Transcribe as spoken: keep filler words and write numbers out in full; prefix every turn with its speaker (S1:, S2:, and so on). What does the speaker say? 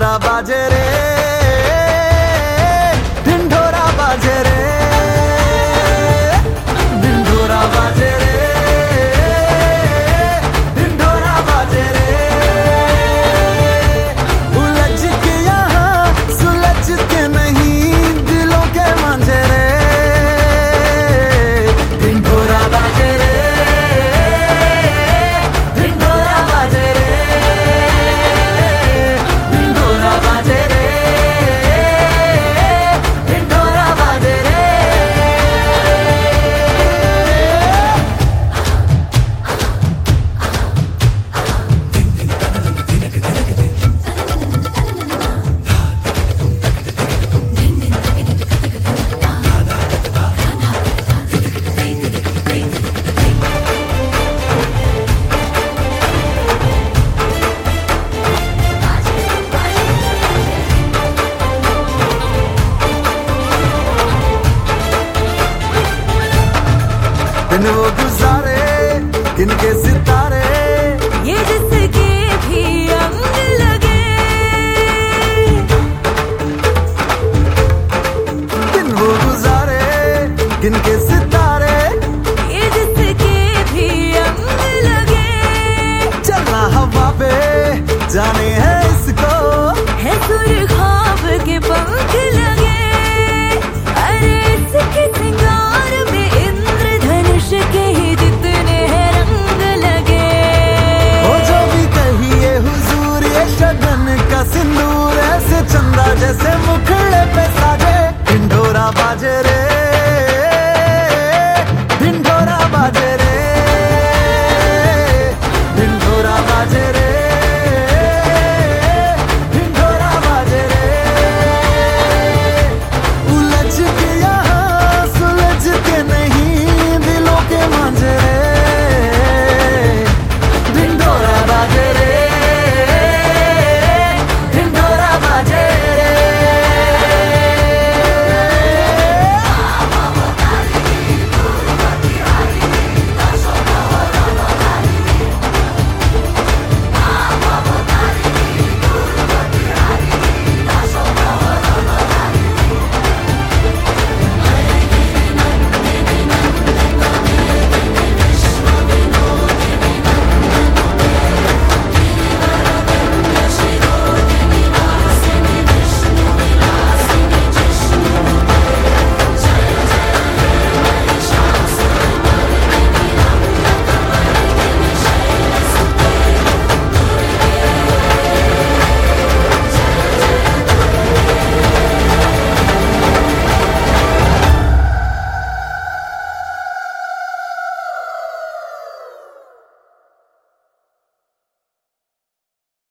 S1: ढिंढोरा बाजे रे, ढिंढोरा बाजे रे, ढिंढोरा बाजे रे, ढिंढोरा बाजे रे। उलझ के यहाँ सुलझ के नहीं दिलों के मांझे रे, ढिंढोरा बाजे रे, ढिंढोरा बाजे रे, ढिंढोरा बाजे रे, ढिंढोरा बाजे रे। दिन वो गुजारे किनके सितारे,
S2: ये जिसके भी अंग लगे,
S1: दिन वो गुजारे किनके सितारे,
S2: ये जिसके भी अंग लगे।
S1: चलना हवा पे जाने है इसको,
S2: है सुर ख्वाब के पंख लगे। अरे इसके सिंगार में इंद्रधनुष के ही जितने हैं रंग लगे।
S1: हो जो भी कहिए हुजूर ये शगन का सिंदूर, ऐसे चंदा जैसे मुखड़े पे